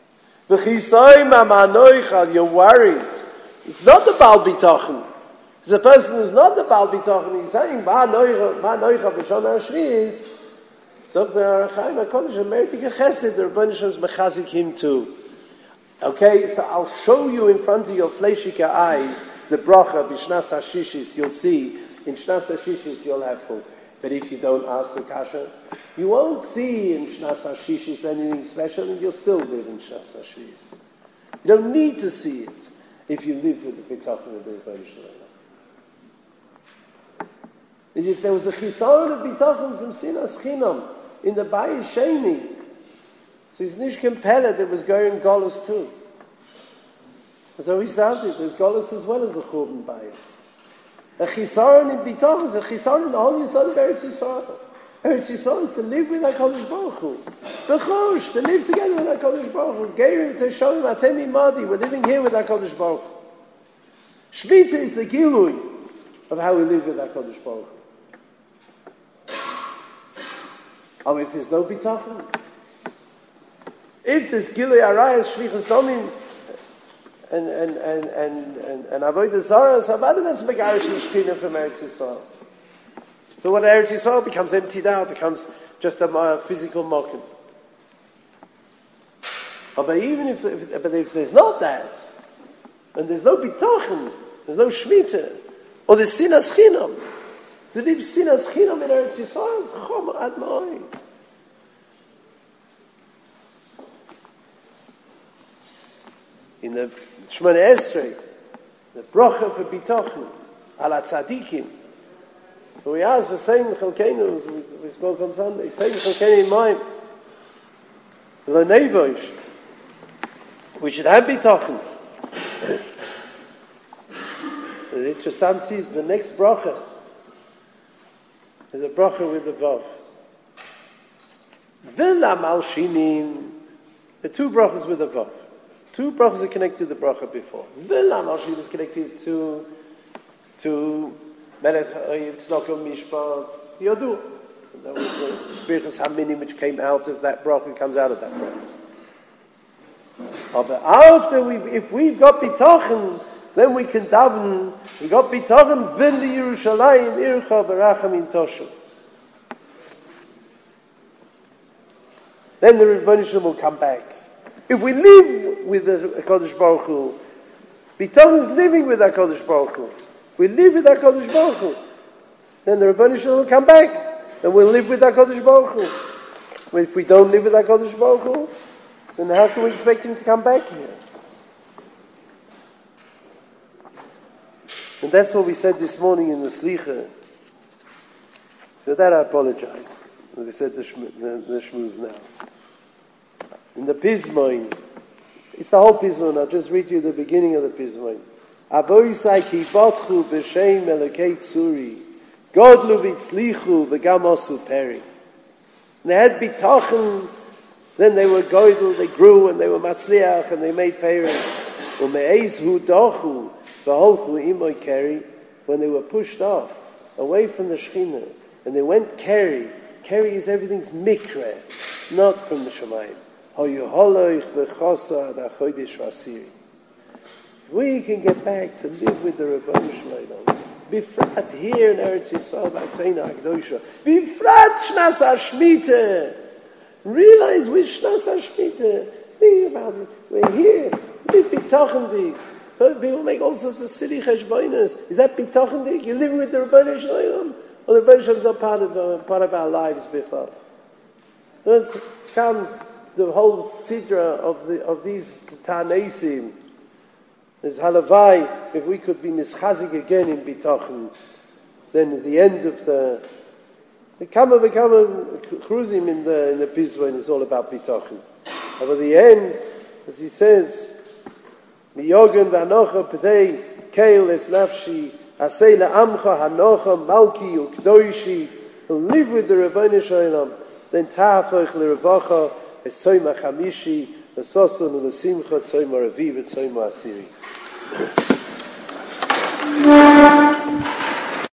You're worried. It's not the Baal Bitachon. It's the person who's not the Baal Bitachon. He's saying, Ma'anoicha b'shana Shvius. So the Rachaim HaKodesh, America Chesed, the Rebbeinu Shalom is mechazik him too. Okay, so I'll show you in front of your fleshika eyes the bracha b'shnas hashishis. You'll see in shnas hashishis you'll have food. But if you don't ask the kasha, you won't see in shnas hashishis anything special, and you'll still live in shnas hashishis. You don't need to see it if you live with the bitachon of the Rebbeinu Shalom. If there was a chisaron of bitachon from sinas chinam in the Bayis Sheni, So he's nicht compelled, it was going Golus too. So he started, there's Golus as well as the Churban bias. A chisaron in bitachon is a chisaron in the whole Yisod of Eretz Yisrael. Eretz Yisrael is to live with HaKadosh Baruch Hu. B'chosh, to live together with HaKadosh Baruch Hu. Geirim Teshavim Atem Imadi, we're living here with HaKadosh Baruch Hu. Shmita is the gilui of how we live with HaKadosh Baruch Hu. Oh, if there's no bitachon, if there's gilui arayas shvichas domim, and avoid the zaras, Avadim is megarish l'shkina from Eretz Yisrael. So when Eretz Yisrael becomes emptied out, becomes just a physical mokum. But even if there's not that, and there's no bitachon, there's no shmita, or there's sinas chinam, to live sinas chinam in Eretz Yisrael is chom ad ma'oid. In the Shemona Esrei, the bracha for bitachon, ala tzadikim. So we asked for saying chalkeinu, we spoke on Sunday, saying chalkeinu in mind, the nevoish, we should have bitachon. The interesting is the next bracha is a bracha with the vav. V'la malshinim, the two brachas with the vav. Two brachas are connected to the bracha before. V'la malshinim is connected to Melech Tzedakah Mishpat Yodu. That was the Birchas Haminim which came out of that bracha, comes out of that bracha. But after if we've got bitachon, then we can daven. We got bitachon v'li Yerushalayim ircha b'rachamim toshu. Then the Rebbeinu Shalom will come back. If we live with the HaKadosh Baruch Hu, bitachon is living with HaKadosh Baruch Hu. If we live with HaKadosh Baruch Hu, then the Rebbeinu Shalom will come back and we'll live with HaKadosh Baruch Hu. If we don't live with HaKadosh Baruch Hu, then how can we expect him to come back here? And that's what we said this morning in the Slicha. So that I apologize. We said the Shmuz now. In the Pizmoin, it's the whole Pizmoin. I'll just read you the beginning of the Pizmoin. Avoisai ki batchu b'shem elokei tzuri, godlu v'tzlichu v'gam osu peri. They had bitachon, then they were goydel, they grew, and they were matzliach, and they made peres. U'me'ez hu dachu v'holchu imoy keri, when they were pushed off, away from the Shechina, and they went keri. Keri is everything's mikra, not from the Shemayim. Hoyuholoich v'chosa d'chodesh v'asiri. We can get back to live with the Rebbeinu Shalom. Bifrat here in Eretz Yisrael, B'atzeina Akdosha. Bifrat Shnas HaShmita. Realize which Shnas HaShmita. Think about it. We're here. Live bitachendik. People make all sorts of silly cheshbonos. Is that bitachendik? You're living with the Rebbeinu Shalom? Or the Rebbeinu Shalom is not part of our lives, Bichlal. Thus comes the whole sidra of these Tanesim. There's halavai, if we could be nischazik again in bitachon, then at the end of the kama cruising in the Pizmoin is all about bitachon. But at the end, as he says, miyogen v'anocha p'dei keil es nafshi asei la'amcha hanocha malki ukdoishi, live with the Rebbeinu Shalom, then ta'afoich l'revacha esoyma chamishi v'soson u'lesimcha tzoyma revi v'tzoyma asiri.